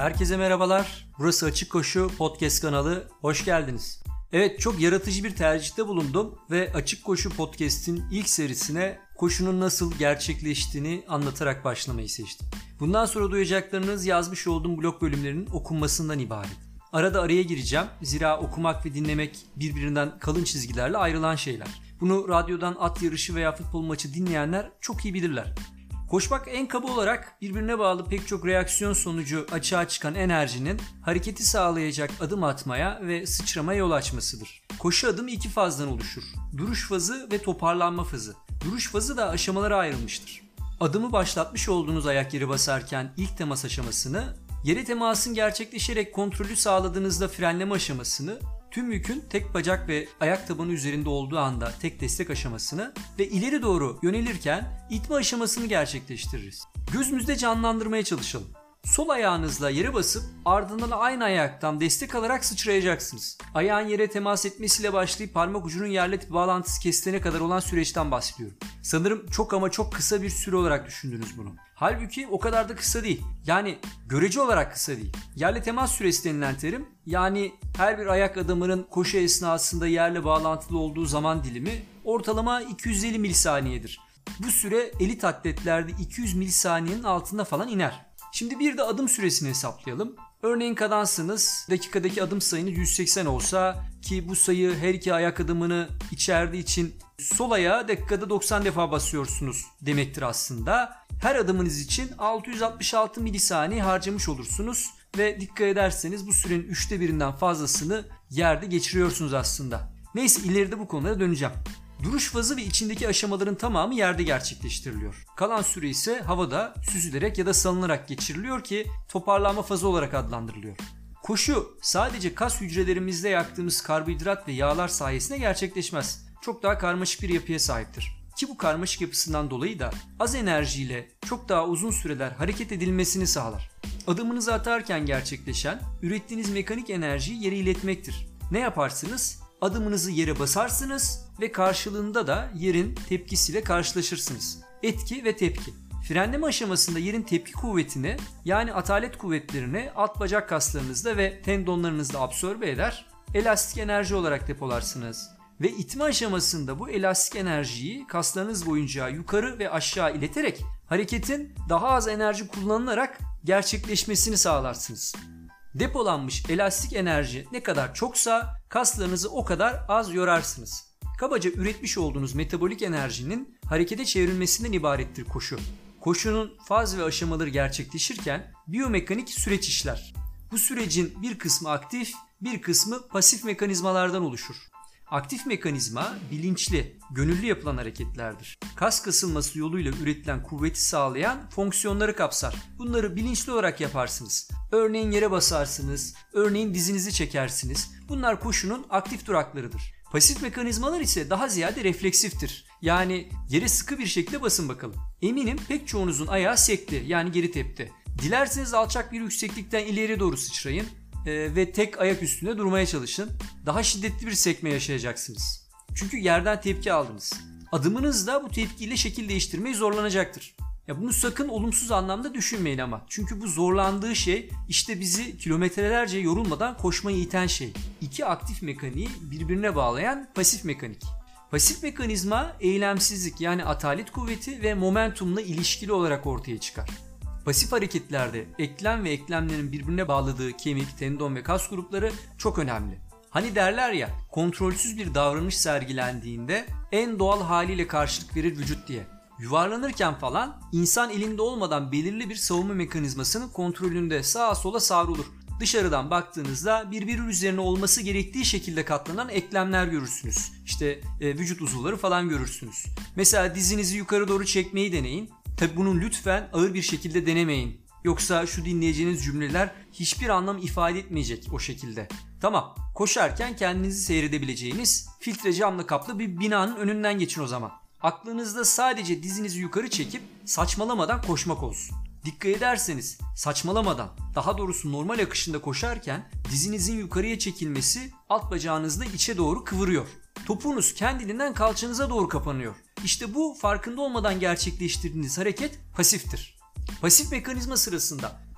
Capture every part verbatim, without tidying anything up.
Herkese merhabalar. Burası Açık Koşu Podcast kanalı. Hoş geldiniz. Evet, çok yaratıcı bir tercihte bulundum ve Açık Koşu Podcast'in ilk serisine koşunun nasıl gerçekleştiğini anlatarak başlamayı seçtim. Bundan sonra duyacaklarınız yazmış olduğum blog bölümlerinin okunmasından ibaret. Arada araya gireceğim. Zira okumak ve dinlemek birbirinden kalın çizgilerle ayrılan şeyler. Bunu radyodan at yarışı veya futbol maçı dinleyenler çok iyi bilirler. Koşmak en kaba olarak birbirine bağlı pek çok reaksiyon sonucu açığa çıkan enerjinin hareketi sağlayacak adım atmaya ve sıçramaya yol açmasıdır. Koşu adımı iki fazdan oluşur. Duruş fazı ve toparlanma fazı. Duruş fazı da aşamalara ayrılmıştır. Adımı başlatmış olduğunuz ayak yere basarken ilk temas aşamasını, yere temasın gerçekleşerek kontrolü sağladığınızda frenleme aşamasını, tüm yükün tek bacak ve ayak tabanı üzerinde olduğu anda tek destek aşamasını ve ileri doğru yönelirken itme aşamasını gerçekleştiririz. Gözümüzde canlandırmaya çalışalım. Sol ayağınızla yere basıp ardından aynı ayaktan destek alarak sıçrayacaksınız. Ayağın yere temas etmesiyle başlayıp parmak ucunun yerle bağlantısı kesilene kadar olan süreçten bahsediyorum. Sanırım çok ama çok kısa bir süre olarak düşündünüz bunu. Halbuki o kadar da kısa değil. Yani görece olarak kısa değil. Yerle temas süresi denilen terim, yani her bir ayak adamının koşu esnasında yerle bağlantılı olduğu zaman dilimi ortalama iki yüz elli milisaniyedir. Bu süre elit atletlerde iki yüz milisaniyenin altında falan iner. Şimdi bir de adım süresini hesaplayalım. Örneğin kadansınız dakikadaki adım sayınız yüz seksen olsa, ki bu sayı her iki ayak adımını içerdiği için sol ayağa dakikada doksan defa basıyorsunuz demektir aslında. Her adımınız için altı yüz altmış altı milisaniye harcamış olursunuz ve dikkat ederseniz bu sürenin üçte birinden fazlasını yerde geçiriyorsunuz aslında. Neyse, ileride bu konulara döneceğim. Duruş fazı ve içindeki aşamaların tamamı yerde gerçekleştiriliyor. Kalan süre ise havada süzülerek ya da salınarak geçiriliyor ki toparlanma fazı olarak adlandırılıyor. Koşu sadece kas hücrelerimizde yaktığımız karbonhidrat ve yağlar sayesinde gerçekleşmez. Çok daha karmaşık bir yapıya sahiptir. Ki bu karmaşık yapısından dolayı da az enerjiyle çok daha uzun süreler hareket edilmesini sağlar. Adımınızı atarken gerçekleşen, ürettiğiniz mekanik enerjiyi yere iletmektir. Ne yaparsınız? Adımınızı yere basarsınız ve karşılığında da yerin tepkisiyle karşılaşırsınız. Etki ve tepki. Frenleme aşamasında yerin tepki kuvvetini, yani atalet kuvvetlerini alt bacak kaslarınızda ve tendonlarınızda absorbe eder, elastik enerji olarak depolarsınız. Ve itme aşamasında bu elastik enerjiyi kaslarınız boyunca yukarı ve aşağı ileterek hareketin daha az enerji kullanılarak gerçekleşmesini sağlarsınız. Depolanmış elastik enerji ne kadar çoksa kaslarınızı o kadar az yorarsınız. Kabaca üretmiş olduğunuz metabolik enerjinin harekete çevrilmesinden ibarettir koşu. Koşunun faz ve aşamaları gerçekleşirken biyomekanik süreç işler. Bu sürecin bir kısmı aktif, bir kısmı pasif mekanizmalardan oluşur. Aktif mekanizma bilinçli, gönüllü yapılan hareketlerdir. Kas kasılması yoluyla üretilen kuvveti sağlayan fonksiyonları kapsar. Bunları bilinçli olarak yaparsınız. Örneğin yere basarsınız, örneğin dizinizi çekersiniz. Bunlar koşunun aktif duraklarıdır. Pasif mekanizmalar ise daha ziyade refleksiftir. Yani yere sıkı bir şekilde basın bakalım. Eminim pek çoğunuzun ayağı sekti, yani geri tepti. Dilerseniz alçak bir yükseklikten ileriye doğru sıçrayın e, ve tek ayak üstünde durmaya çalışın. Daha şiddetli bir sekme yaşayacaksınız. Çünkü yerden tepki aldınız. Adımınız da bu tepkiyle şekil değiştirmeyi zorlanacaktır. Ya bunu sakın olumsuz anlamda düşünmeyin ama. Çünkü bu zorlandığı şey işte bizi kilometrelerce yorulmadan koşmaya iten şey. İki aktif mekaniği birbirine bağlayan pasif mekanik. Pasif mekanizma eylemsizlik, yani atalet kuvveti ve momentumla ilişkili olarak ortaya çıkar. Pasif hareketlerde eklem ve eklemlerin birbirine bağladığı kemik, tendon ve kas grupları çok önemli. Hani derler ya, kontrolsüz bir davranış sergilendiğinde en doğal haliyle karşılık verir vücut diye. Yuvarlanırken falan insan elinde olmadan belirli bir savunma mekanizmasının kontrolünde sağa sola savrulur. Dışarıdan baktığınızda birbiri üzerine olması gerektiği şekilde katlanan eklemler görürsünüz. İşte e, vücut uzuvları falan görürsünüz. Mesela dizinizi yukarı doğru çekmeyi deneyin. Tabi bunu lütfen ağır bir şekilde denemeyin. Yoksa şu dinleyeceğiniz cümleler hiçbir anlam ifade etmeyecek o şekilde. Tamam, koşarken kendinizi seyredebileceğiniz filtre camla kaplı bir binanın önünden geçin o zaman. Aklınızda sadece dizinizi yukarı çekip saçmalamadan koşmak olsun. Dikkat ederseniz saçmalamadan, daha doğrusu normal akışında koşarken dizinizin yukarıya çekilmesi alt bacağınızda içe doğru kıvırıyor. Topuğunuz kendiliğinden kalçanıza doğru kapanıyor. İşte bu farkında olmadan gerçekleştirdiğiniz hareket pasiftir. Pasif mekanizma sırasında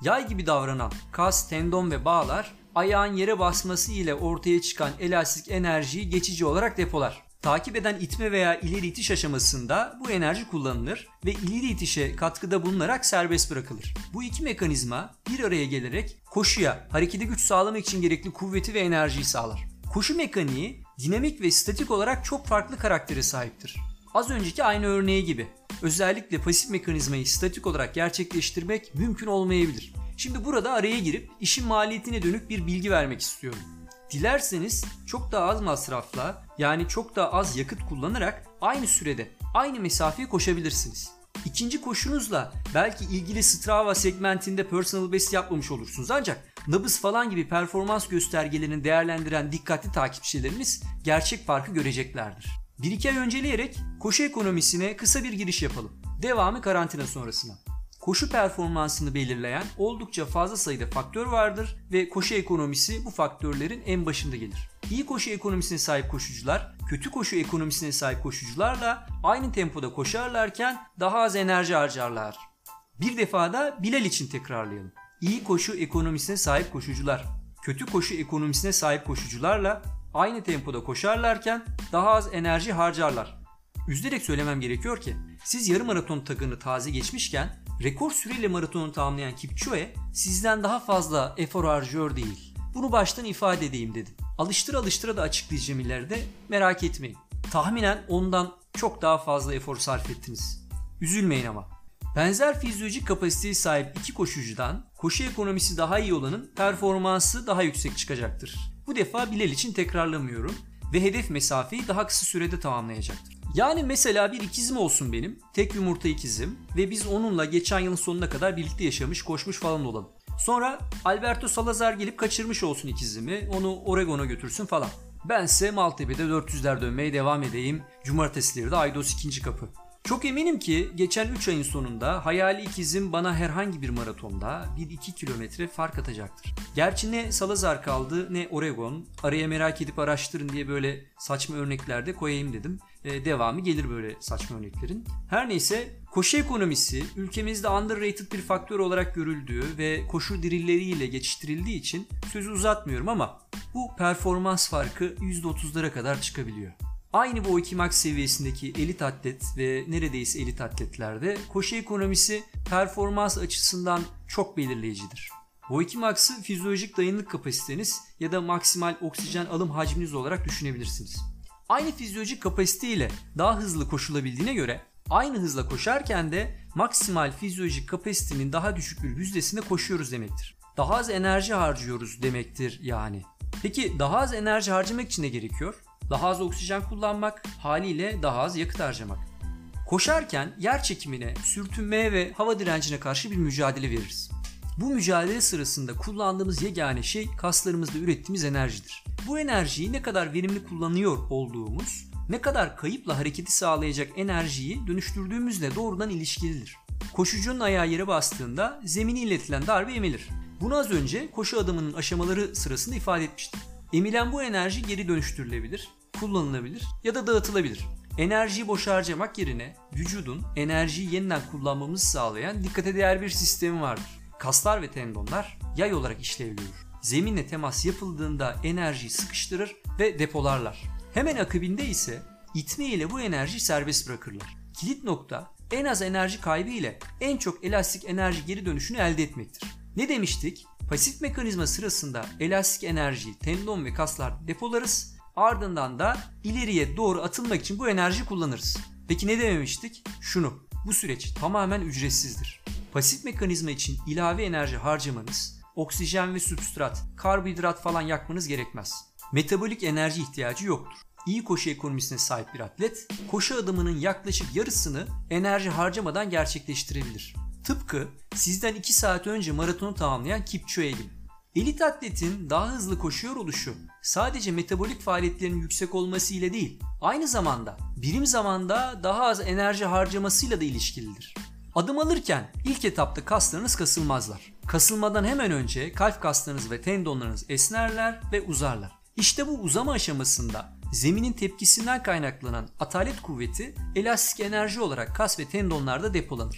Yay gibi davranan kas, tendon ve bağlar ayağın yere basması ile ortaya çıkan elastik enerjiyi geçici olarak depolar. Takip eden itme veya ileri itiş aşamasında bu enerji kullanılır ve ileri itişe katkıda bulunarak serbest bırakılır. Bu iki mekanizma bir araya gelerek koşuya harekete güç sağlamak için gerekli kuvveti ve enerjiyi sağlar. Koşu mekaniği dinamik ve statik olarak çok farklı karaktere sahiptir. Az önceki aynı örneği gibi. Özellikle pasif mekanizmayı statik olarak gerçekleştirmek mümkün olmayabilir. Şimdi burada araya girip işin maliyetine dönük bir bilgi vermek istiyorum. Dilerseniz çok daha az masrafla, yani çok daha az yakıt kullanarak aynı sürede aynı mesafeyi koşabilirsiniz. İkinci koşunuzla belki ilgili Strava segmentinde personal best yapmamış olursunuz, ancak nabız falan gibi performans göstergelerini değerlendiren dikkatli takipçileriniz gerçek farkı göreceklerdir. Bir iki ay önceleyerek koşu ekonomisine kısa bir giriş yapalım. Devamı karantina sonrasına. Koşu performansını belirleyen oldukça fazla sayıda faktör vardır ve koşu ekonomisi bu faktörlerin en başında gelir. İyi koşu ekonomisine sahip koşucular, kötü koşu ekonomisine sahip koşucularla aynı tempoda koşarlarken daha az enerji harcarlar. Bir defa da Bilal için tekrarlayalım. İyi koşu ekonomisine sahip koşucular, kötü koşu ekonomisine sahip koşucularla aynı tempoda koşarlarken daha az enerji harcarlar. Üzülerek söylemem gerekiyor ki siz yarım maraton tagını taze geçmişken rekor süreyle maratonu tamamlayan Kipchoge sizden daha fazla efor harcıyor değil. Bunu baştan ifade edeyim dedim. Alıştıra alıştıra da açıklayacağım ileride, merak etmeyin. Tahminen ondan çok daha fazla efor sarf ettiniz. Üzülmeyin ama. Benzer fizyolojik kapasiteye sahip iki koşucudan koşu ekonomisi daha iyi olanın performansı daha yüksek çıkacaktır. Bu defa Bilal için tekrarlamıyorum ve hedef mesafeyi daha kısa sürede tamamlayacaktır. Yani mesela bir ikizim olsun benim, tek yumurta ikizim ve biz onunla geçen yılın sonuna kadar birlikte yaşamış, koşmuş falan olalım. Sonra Alberto Salazar gelip kaçırmış olsun ikizimi, onu Oregon'a götürsün falan. Bense Maltepe'de dört yüzler dönmeye devam edeyim, cumartesileri de Aydos ikinci kapı. Çok eminim ki geçen üç ayın sonunda hayali ikizim bana herhangi bir maratonda bir iki kilometre fark atacaktır. Gerçi ne Salazar kaldı ne Oregon, araya merak edip araştırın diye böyle saçma örnekler de koyayım dedim. Ee, devamı gelir böyle saçma örneklerin. Her neyse, koşu ekonomisi ülkemizde underrated bir faktör olarak görüldüğü ve koşu dirilleriyle geçiştirildiği için sözü uzatmıyorum ama bu performans farkı yüzde otuzlara kadar çıkabiliyor. Aynı bu iki max seviyesindeki elit atlet ve neredeyse elit atletlerde koşu ekonomisi performans açısından çok belirleyicidir. O iki max'ı fizyolojik dayanıklık kapasiteniz ya da maksimal oksijen alım hacminiz olarak düşünebilirsiniz. Aynı fizyolojik kapasite ile daha hızlı koşulabildiğine göre aynı hızla koşarken de maksimal fizyolojik kapasitenin daha düşük bir yüzdesinde koşuyoruz demektir. Daha az enerji harcıyoruz demektir yani. Peki daha az enerji harcamak için ne gerekiyor? Daha az oksijen kullanmak, haliyle daha az yakıt harcamak. Koşarken yer çekimine, sürtünmeye ve hava direncine karşı bir mücadele veririz. Bu mücadele sırasında kullandığımız yegane şey kaslarımızda ürettiğimiz enerjidir. Bu enerjiyi ne kadar verimli kullanıyor olduğumuz, ne kadar kayıpla hareketi sağlayacak enerjiyi dönüştürdüğümüzle doğrudan ilişkilidir. Koşucunun ayağı yere bastığında zemine iletilen darbe emilir. Bunu az önce koşu adımının aşamaları sırasında ifade etmiştim. Emilen bu enerji geri dönüştürülebilir, kullanılabilir ya da dağıtılabilir. Enerjiyi boş harcamak yerine vücudun enerjiyi yeniden kullanmamızı sağlayan dikkate değer bir sistemi vardır. Kaslar ve tendonlar yay olarak işlev görür. Zeminle temas yapıldığında enerjiyi sıkıştırır ve depolarlar. Hemen akabinde ise itme ile bu enerjiyi serbest bırakırlar. Kilit nokta en az enerji kaybı ile en çok elastik enerji geri dönüşünü elde etmektir. Ne demiştik? Pasif mekanizma sırasında elastik enerjiyi tendon ve kaslar depolarız. Ardından da ileriye doğru atılmak için bu enerjiyi kullanırız. Peki ne dememiştik? Şunu, bu süreç tamamen ücretsizdir. Pasif mekanizma için ilave enerji harcamanız, oksijen ve substrat, karbonhidrat falan yakmanız gerekmez. Metabolik enerji ihtiyacı yoktur. İyi koşu ekonomisine sahip bir atlet, koşu adımının yaklaşık yarısını enerji harcamadan gerçekleştirebilir. Tıpkı sizden iki saat önce maratonu tamamlayan Kipchoge gibi. Elit atletin daha hızlı koşuyor oluşu sadece metabolik faaliyetlerinin yüksek olması ile değil, aynı zamanda birim zamanda daha az enerji harcamasıyla da ilişkilidir. Adım alırken ilk etapta kaslarınız kasılmazlar. Kasılmadan hemen önce kalp kaslarınız ve tendonlarınız esnerler ve uzarlar. İşte bu uzama aşamasında zeminin tepkisinden kaynaklanan atalet kuvveti elastik enerji olarak kas ve tendonlarda depolanır.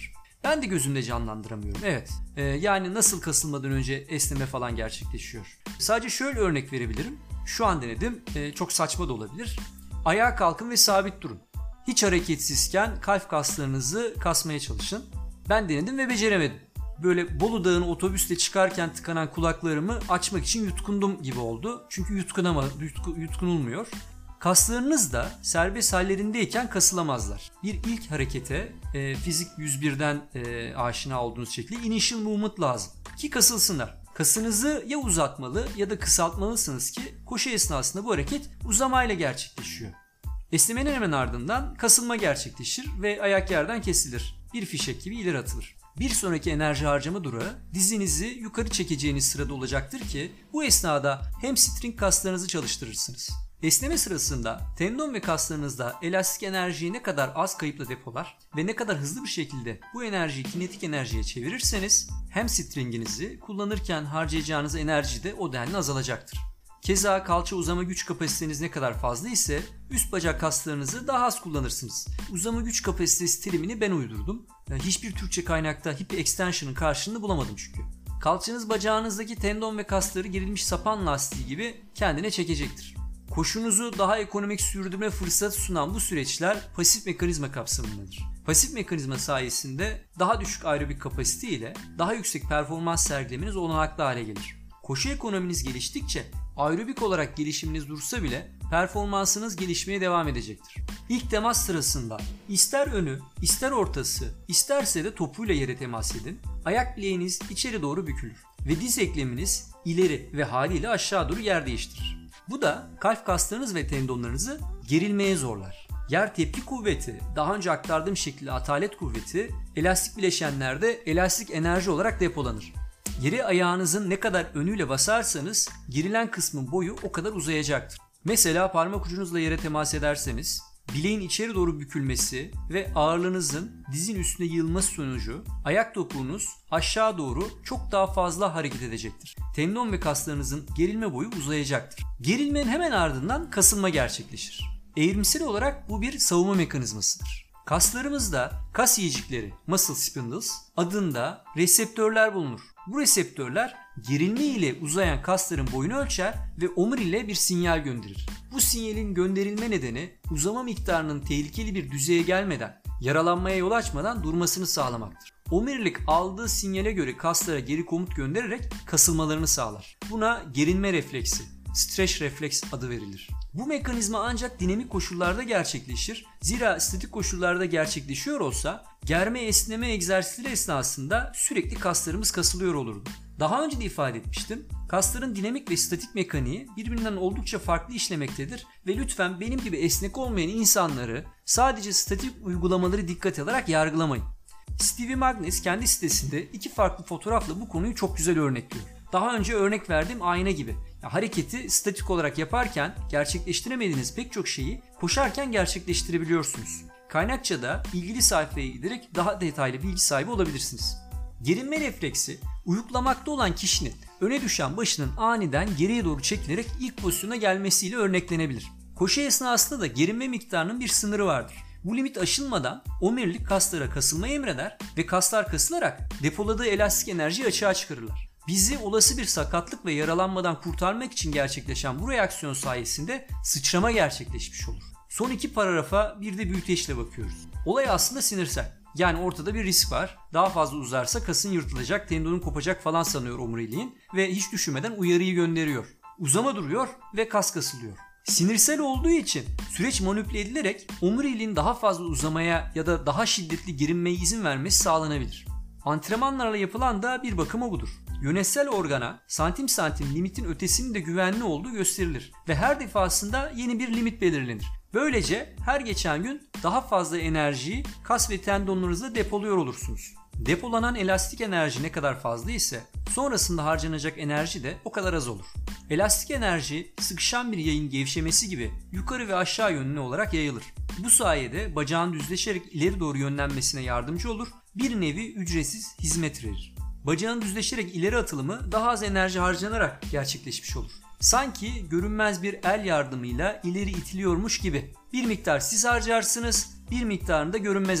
Ben de gözümde canlandıramıyorum. Evet. Ee, yani nasıl kasılmadan önce esneme falan gerçekleşiyor. Sadece şöyle örnek verebilirim. Şu an denedim. Ee, çok saçma da olabilir. Ayağa kalkın ve sabit durun. Hiç hareketsizken kalp kaslarınızı kasmaya çalışın. Ben denedim ve beceremedim. Böyle Bolu Dağı'na otobüsle çıkarken tıkanan kulaklarımı açmak için yutkundum gibi oldu. Çünkü yutkunama, yutku, yutkunulmuyor. Kaslarınız da serbest hallerindeyken kasılamazlar. Bir ilk harekete e, fizik yüz birden e, aşina olduğunuz şekilde initial movement lazım ki kasılsınlar. Kasınızı ya uzatmalı ya da kısaltmalısınız ki koşu esnasında bu hareket uzamayla gerçekleşiyor. Esnemenin hemen ardından kasılma gerçekleşir ve ayak yerden kesilir. Bir fişek gibi ileri atılır. Bir sonraki enerji harcama durağı dizinizi yukarı çekeceğiniz sırada olacaktır ki bu esnada hamstring kaslarınızı çalıştırırsınız. Esneme sırasında tendon ve kaslarınızda elastik enerjiyi ne kadar az kayıpla depolar ve ne kadar hızlı bir şekilde bu enerjiyi kinetik enerjiye çevirirseniz hamstringinizi kullanırken harcayacağınız enerji de o denli azalacaktır. Keza kalça uzama güç kapasiteniz ne kadar fazla ise üst bacak kaslarınızı daha az kullanırsınız. Uzama güç kapasitesi terimini ben uydurdum. Yani hiçbir Türkçe kaynakta hip extension'ın karşılığını bulamadım çünkü. Kalçanız bacağınızdaki tendon ve kasları gerilmiş sapan lastiği gibi kendine çekecektir. Koşunuzu daha ekonomik sürdürme fırsatı sunan bu süreçler pasif mekanizma kapsamındadır. Pasif mekanizma sayesinde daha düşük aerobik kapasite ile daha yüksek performans sergilemeniz olanaklı hale gelir. Koşu ekonominiz geliştikçe aerobik olarak gelişiminiz dursa bile performansınız gelişmeye devam edecektir. İlk temas sırasında ister önü, ister ortası, isterse de topuyla yere temas edin. Ayak bileğiniz içeri doğru bükülür ve diz ekleminiz ileri ve haliyle aşağı doğru yer değiştirir. Bu da kalp kaslarınız ve tendonlarınızı gerilmeye zorlar. Yer tepki kuvveti, daha önce aktardığım şekilde atalet kuvveti, elastik bileşenlerde elastik enerji olarak depolanır. Yere ayağınızın ne kadar önüyle basarsanız gerilen kısmın boyu o kadar uzayacaktır. Mesela parmak ucunuzla yere temas ederseniz bileğin içeri doğru bükülmesi ve ağırlığınızın dizin üstüne yığılması sonucu ayak topuğunuz aşağı doğru çok daha fazla hareket edecektir. Tendon ve kaslarınızın gerilme boyu uzayacaktır. Gerilmenin hemen ardından kasılma gerçekleşir. Eğrimsel olarak bu bir savunma mekanizmasıdır. Kaslarımızda kas yiyecikleri muscle spindles adında reseptörler bulunur. Bu reseptörler gerilme ile uzayan kasların boyunu ölçer ve omuriliğe bir sinyal gönderir. Bu sinyalin gönderilme nedeni uzama miktarının tehlikeli bir düzeye gelmeden, yaralanmaya yol açmadan durmasını sağlamaktır. Omurilik aldığı sinyale göre kaslara geri komut göndererek kasılmalarını sağlar. Buna gerilme refleksi, stretch refleks adı verilir. Bu mekanizma ancak dinamik koşullarda gerçekleşir. Zira statik koşullarda gerçekleşiyor olsa germe esneme egzersizleri esnasında sürekli kaslarımız kasılıyor olurdu. Daha önce de ifade etmiştim. Kasların dinamik ve statik mekaniği birbirinden oldukça farklı işlemektedir ve lütfen benim gibi esnek olmayan insanları sadece statik uygulamaları dikkate alarak yargılamayın. Stevie Magness kendi sitesinde iki farklı fotoğrafla bu konuyu çok güzel örnekliyor. Daha önce örnek verdiğim ayna gibi. Ya, hareketi statik olarak yaparken gerçekleştiremediğiniz pek çok şeyi koşarken gerçekleştirebiliyorsunuz. Kaynakçada ilgili sayfaya giderek daha detaylı bilgi sahibi olabilirsiniz. Gerilme refleksi, uyuklamakta olan kişinin öne düşen başının aniden geriye doğru çekilerek ilk pozisyona gelmesiyle örneklenebilir. Koşu esnasında da gerilme miktarının bir sınırı vardır. Bu limit aşılmadan omurilik kaslara kasılmayı emreder ve kaslar kasılarak depoladığı elastik enerjiyi açığa çıkarırlar. Bizi olası bir sakatlık ve yaralanmadan kurtarmak için gerçekleşen bu reaksiyon sayesinde sıçrama gerçekleşmiş olur. Son iki paragrafa bir de büyüteçle bakıyoruz. Olay aslında sinirsel. Yani ortada bir risk var. Daha fazla uzarsa kasın yırtılacak, tendonun kopacak falan sanıyor omuriliğin ve hiç düşünmeden uyarıyı gönderiyor. Uzama duruyor ve kas kasılıyor. Sinirsel olduğu için süreç manipüle edilerek omuriliğin daha fazla uzamaya ya da daha şiddetli gerilmeye izin vermesi sağlanabilir. Antrenmanlarla yapılan da bir bakıma budur. Yönetsel organa santim santim limitin ötesinin de güvenli olduğu gösterilir ve her defasında yeni bir limit belirlenir. Böylece her geçen gün daha fazla enerjiyi kas ve tendonlarınızda depoluyor olursunuz. Depolanan elastik enerji ne kadar fazla ise sonrasında harcanacak enerji de o kadar az olur. Elastik enerji sıkışan bir yayın gevşemesi gibi yukarı ve aşağı yönlü olarak yayılır. Bu sayede bacağın düzleşerek ileri doğru yönlenmesine yardımcı olur, bir nevi ücretsiz hizmet verir. Bacağın düzleşerek ileri atılımı daha az enerji harcanarak gerçekleşmiş olur. Sanki görünmez bir el yardımıyla ileri itiliyormuş gibi. Bir miktar siz harcarsınız, bir miktarını da görünmez el.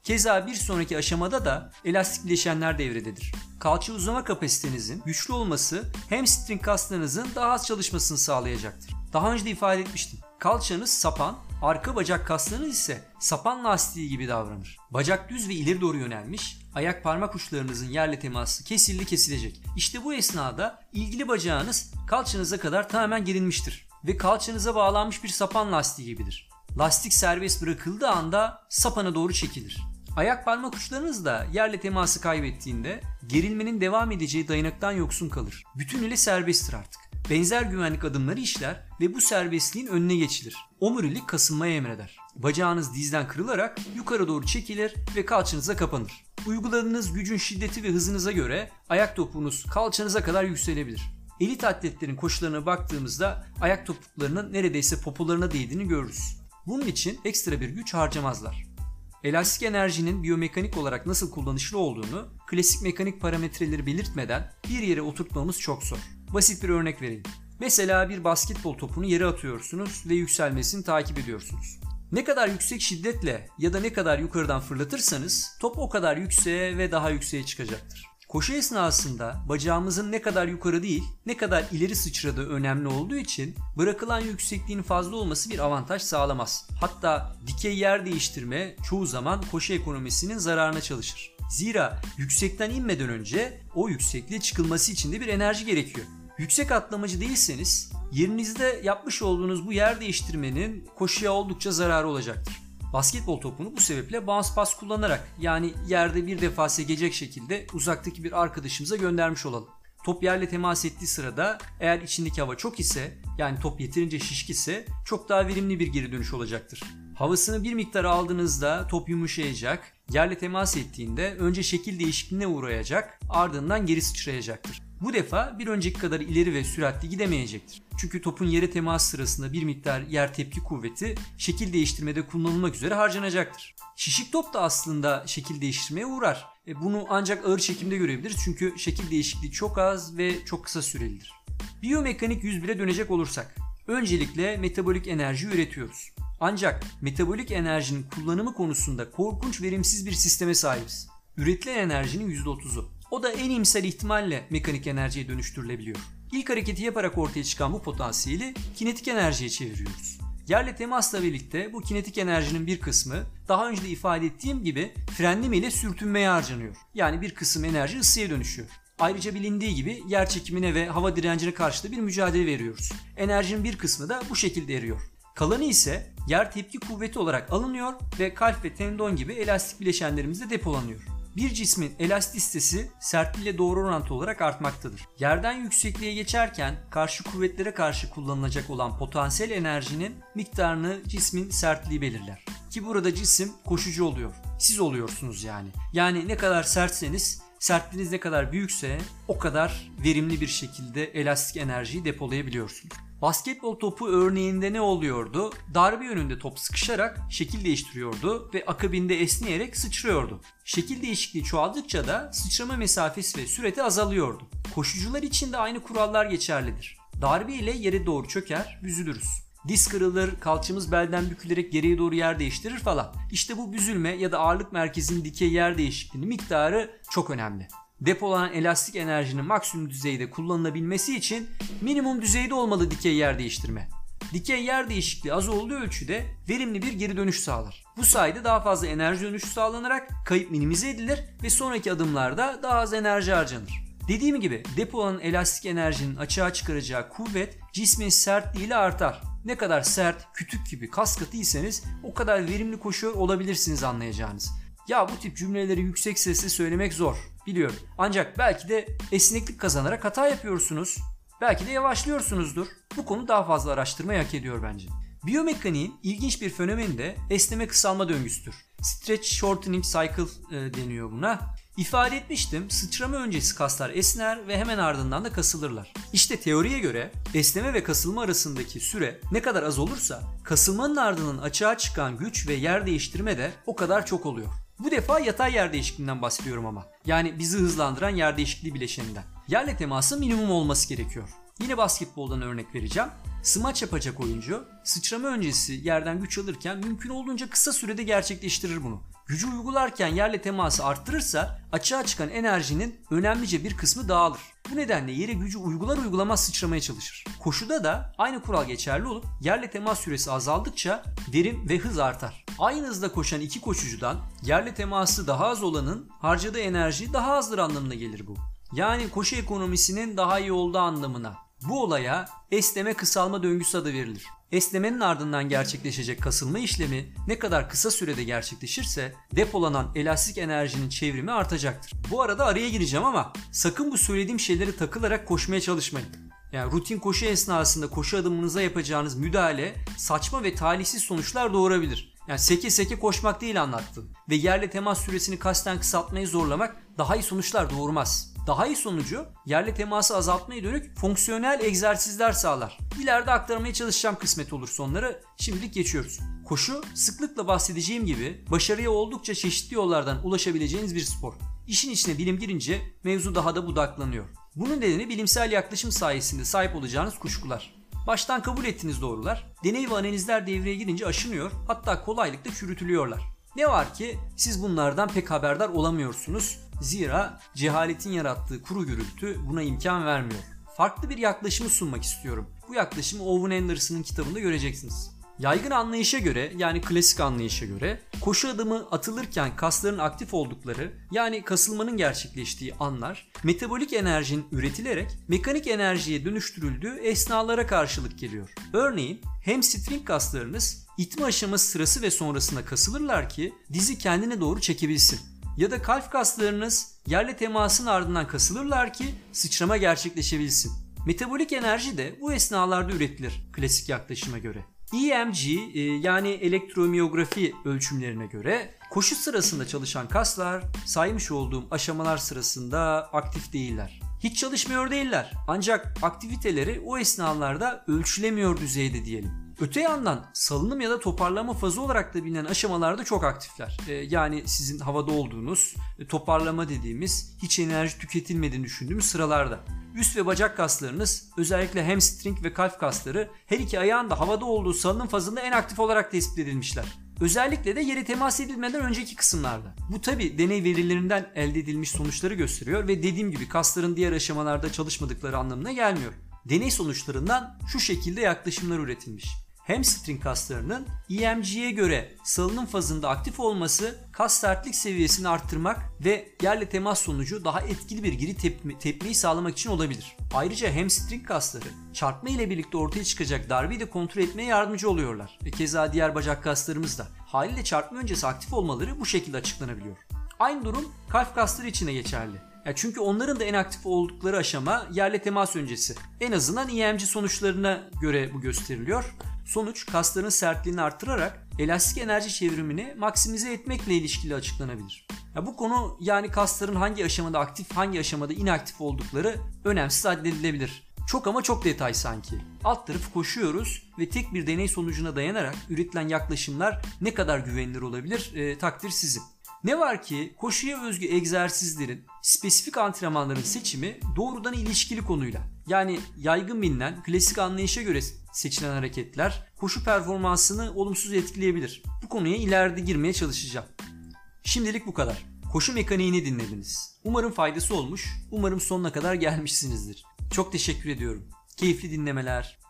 Keza bir sonraki aşamada da elastik bileşenler devrededir. Kalça uzama kapasitenizin güçlü olması hamstring kaslarınızın daha az çalışmasını sağlayacaktır. Daha önce de ifade etmiştim. Kalçanız sapan, arka bacak kaslarınız ise sapan lastiği gibi davranır. Bacak düz ve ileri doğru yönelmiş, ayak parmak uçlarınızın yerle teması kesildi kesilecek. İşte bu esnada ilgili bacağınız kalçanıza kadar tamamen gerilmiştir ve kalçanıza bağlanmış bir sapan lastiği gibidir. Lastik serbest bırakıldığı anda sapana doğru çekilir. Ayak parmak uçlarınız da yerle teması kaybettiğinde gerilmenin devam edeceği dayanaktan yoksun kalır. Bütünüyle serbesttir artık. Benzer güvenlik adımları işler ve bu serbestliğin önüne geçilir. Omurilik kasılmaya emreder. Bacağınız dizden kırılarak yukarı doğru çekilir ve kalçanıza kapanır. Uyguladığınız gücün şiddeti ve hızınıza göre ayak topuğunuz kalçanıza kadar yükselebilir. Elit atletlerin koşularına baktığımızda ayak topuklarının neredeyse popolarına değdiğini görürüz. Bunun için ekstra bir güç harcamazlar. Elastik enerjinin biyomekanik olarak nasıl kullanışlı olduğunu klasik mekanik parametreleri belirtmeden bir yere oturtmamız çok zor. Basit bir örnek vereyim. Mesela bir basketbol topunu yere atıyorsunuz ve yükselmesini takip ediyorsunuz. Ne kadar yüksek şiddetle ya da ne kadar yukarıdan fırlatırsanız top o kadar yükseğe ve daha yükseğe çıkacaktır. Koşu esnasında bacağımızın ne kadar yukarı değil, ne kadar ileri sıçradığı önemli olduğu için bırakılan yüksekliğin fazla olması bir avantaj sağlamaz. Hatta dikey yer değiştirme çoğu zaman koşu ekonomisinin zararına çalışır. Zira yüksekten inmeden önce o yüksekliğe çıkılması için de bir enerji gerekiyor. Yüksek atlamacı değilseniz yerinizde yapmış olduğunuz bu yer değiştirmenin koşuya oldukça zararı olacaktır. Basketbol topunu bu sebeple bounce pass kullanarak, yani yerde bir defa sekecek şekilde uzaktaki bir arkadaşımıza göndermiş olalım. Top yerle temas ettiği sırada eğer içindeki hava çok ise, yani top yeterince şişkise çok daha verimli bir geri dönüş olacaktır. Havasını bir miktar aldığınızda top yumuşayacak, yerle temas ettiğinde önce şekil değişikliğine uğrayacak, ardından geri sıçrayacaktır. Bu defa bir önceki kadar ileri ve süratli gidemeyecektir. Çünkü topun yere temas sırasında bir miktar yer tepki kuvveti şekil değiştirmede kullanılmak üzere harcanacaktır. Şişik top da aslında şekil değiştirmeye uğrar. E bunu ancak ağır çekimde görebiliriz çünkü şekil değişikliği çok az ve çok kısa sürelidir. Biyomekanik yüz bire dönecek olursak, öncelikle metabolik enerji üretiyoruz. Ancak metabolik enerjinin kullanımı konusunda korkunç verimsiz bir sisteme sahibiz. Üretilen enerjinin yüzde otuzu. O da en iyimser ihtimalle mekanik enerjiye dönüştürülebiliyor. İlk hareketi yaparak ortaya çıkan bu potansiyeli kinetik enerjiye çeviriyoruz. Yerle temasla birlikte bu kinetik enerjinin bir kısmı daha önce de ifade ettiğim gibi frenleme ile sürtünmeye harcanıyor. Yani bir kısım enerji ısıya dönüşüyor. Ayrıca bilindiği gibi yer çekimine ve hava direncine karşı da bir mücadele veriyoruz. Enerjinin bir kısmı da bu şekilde eriyor. Kalanı ise yer tepki kuvveti olarak alınıyor ve kalp ve tendon gibi elastik bileşenlerimizde depolanıyor. Bir cismin elastisitesi sertliğiyle doğru orantılı olarak artmaktadır. Yerden yüksekliğe geçerken karşı kuvvetlere karşı kullanılacak olan potansiyel enerjinin miktarını cismin sertliği belirler. Ki burada cisim koşucu oluyor. Siz oluyorsunuz yani. Yani ne kadar sertseniz, sertliğiniz ne kadar büyükse o kadar verimli bir şekilde elastik enerjiyi depolayabiliyorsunuz. Basketbol topu örneğinde ne oluyordu? Darbe yönünde top sıkışarak şekil değiştiriyordu ve akabinde esneyerek sıçrıyordu. Şekil değişikliği çoğaldıkça da sıçrama mesafesi ve süreti azalıyordu. Koşucular için de aynı kurallar geçerlidir. Darbe ile yere doğru çöker, büzülürüz. Diz kırılır, kalçamız belden bükülerek geriye doğru yer değiştirir falan. İşte bu büzülme ya da ağırlık merkezinin dikey yer değişikliğinin miktarı çok önemli. Depolanan elastik enerjinin maksimum düzeyde kullanılabilmesi için minimum düzeyde olmalı dikey yer değiştirme. Dikey yer değişikliği az olduğu ölçüde verimli bir geri dönüş sağlar. Bu sayede daha fazla enerji dönüşü sağlanarak kayıp minimize edilir ve sonraki adımlarda daha az enerji harcanır. Dediğim gibi depolanan elastik enerjinin açığa çıkaracağı kuvvet cismin sertliğiyle artar. Ne kadar sert, kütük gibi kas katıysanız o kadar verimli koşuyor olabilirsiniz anlayacağınız. Ya bu tip cümleleri yüksek sesle söylemek zor, biliyorum. Ancak belki de esneklik kazanarak hata yapıyorsunuz. Belki de yavaşlıyorsunuzdur. Bu konu daha fazla araştırmayı hak ediyor bence. Biyomekaniğin ilginç bir fenomeni de esneme kısalma döngüsüdür. Stretch shortening cycle e, deniyor buna. İfade etmiştim, sıçrama öncesi kaslar esner ve hemen ardından da kasılırlar. İşte teoriye göre esneme ve kasılma arasındaki süre ne kadar az olursa kasılmanın ardından açığa çıkan güç ve yer değiştirme de o kadar çok oluyor. Bu defa yatay yer değişikliğinden bahsediyorum ama. Yani bizi hızlandıran yer değişikliği bileşeninden. Yerle teması minimum olması gerekiyor. Yine basketboldan örnek vereceğim. Smaç yapacak oyuncu sıçrama öncesi yerden güç alırken mümkün olduğunca kısa sürede gerçekleştirir bunu. Gücü uygularken yerle teması arttırırsa açığa çıkan enerjinin önemlice bir kısmı dağılır. Bu nedenle yere gücü uygular uygulamaz sıçramaya çalışır. Koşuda da aynı kural geçerli olup yerle temas süresi azaldıkça verim ve hız artar. Aynı hızda koşan iki koşucudan yerle teması daha az olanın harcadığı enerji daha azdır anlamına gelir bu. Yani koşu ekonomisinin daha iyi olduğu anlamına. Bu olaya esneme kısalma döngüsü adı verilir. Esnemenin ardından gerçekleşecek kasılma işlemi ne kadar kısa sürede gerçekleşirse depolanan elastik enerjinin çevrimi artacaktır. Bu arada araya gireceğim ama sakın bu söylediğim şeyleri takılarak koşmaya çalışmayın. Yani rutin koşu esnasında koşu adımınıza yapacağınız müdahale saçma ve talihsiz sonuçlar doğurabilir. Yani seke seke koşmak değil anlattım. Ve yerle temas süresini kasten kısaltmayı zorlamak daha iyi sonuçlar doğurmaz. Daha iyi sonucu yerle teması azaltmaya dönük fonksiyonel egzersizler sağlar. İleride aktarmaya çalışacağım kısmet olursa onları. Şimdilik geçiyoruz. Koşu sıklıkla bahsedeceğim gibi başarıya oldukça çeşitli yollardan ulaşabileceğiniz bir spor. İşin içine bilim girince mevzu daha da budaklanıyor. Bunun nedeni bilimsel yaklaşım sayesinde sahip olacağınız kuşkular. Baştan kabul ettiğiniz doğrular, deney ve analizler devreye girince aşınıyor, hatta kolaylıkla çürütülüyorlar. Ne var ki siz bunlardan pek haberdar olamıyorsunuz. Zira cehaletin yarattığı kuru gürültü buna imkan vermiyor. Farklı bir yaklaşımı sunmak istiyorum. Bu yaklaşımı Owen Anderson'ın kitabında göreceksiniz. Yaygın anlayışa göre, yani klasik anlayışa göre koşu adımı atılırken kasların aktif oldukları, yani kasılmanın gerçekleştiği anlar metabolik enerjinin üretilerek mekanik enerjiye dönüştürüldüğü esnalara karşılık geliyor. Örneğin hamstring kaslarınız itme aşaması sırası ve sonrasında kasılırlar ki dizi kendine doğru çekebilsin. Ya da kalp kaslarınız yerle temasın ardından kasılırlar ki sıçrama gerçekleşebilsin. Metabolik enerji de bu esnalarda üretilir klasik yaklaşıma göre. E M G yani elektromiyografi ölçümlerine göre koşu sırasında çalışan kaslar saymış olduğum aşamalar sırasında aktif değiller. Hiç çalışmıyor değiller, ancak aktiviteleri o esnalarda ölçülemiyor düzeyde diyelim. Öte yandan salınım ya da toparlama fazı olarak da bilinen aşamalarda çok aktifler. Ee, yani sizin havada olduğunuz toparlama dediğimiz hiç enerji tüketilmediğini düşündüğümüz sıralarda. Üst ve bacak kaslarınız, özellikle hamstring ve kalp kasları her iki ayağın da havada olduğu salınım fazında en aktif olarak tespit edilmişler. Özellikle de yere temas edilmeden önceki kısımlarda. Bu tabi deney verilerinden elde edilmiş sonuçları gösteriyor ve dediğim gibi kasların diğer aşamalarda çalışmadıkları anlamına gelmiyor. Deney sonuçlarından şu şekilde yaklaşımlar üretilmiş. Hamstring kaslarının E M G'ye göre salınım fazında aktif olması kas sertlik seviyesini arttırmak ve yerle temas sonucu daha etkili bir geri tepme, tepmeyi sağlamak için olabilir. Ayrıca hamstring kasları çarpma ile birlikte ortaya çıkacak darbeyi de kontrol etmeye yardımcı oluyorlar. Ve keza diğer bacak kaslarımız da. Haliyle çarpma öncesi aktif olmaları bu şekilde açıklanabiliyor. Aynı durum kalp kasları için de geçerli. Ya çünkü onların da en aktif oldukları aşama yerle temas öncesi. En azından E M G sonuçlarına göre bu gösteriliyor. Sonuç kasların sertliğini artırarak elastik enerji çevrimini maksimize etmekle ilişkili açıklanabilir. Ya bu konu, yani kasların hangi aşamada aktif, hangi aşamada inaktif oldukları önemsiz addedilebilir. Çok ama çok detay sanki. Alt tarafı koşuyoruz ve tek bir deney sonucuna dayanarak üretilen yaklaşımlar ne kadar güvenilir olabilir e, takdir sizin. Ne var ki koşuya özgü egzersizlerin, spesifik antrenmanların seçimi doğrudan ilişkili konuyla. Yani yaygın bilinen klasik anlayışa göre seçilen hareketler koşu performansını olumsuz etkileyebilir. Bu konuya ileride girmeye çalışacağım. Şimdilik bu kadar. Koşu mekaniğini dinlediniz. Umarım faydası olmuş, umarım sonuna kadar gelmişsinizdir. Çok teşekkür ediyorum. Keyifli dinlemeler.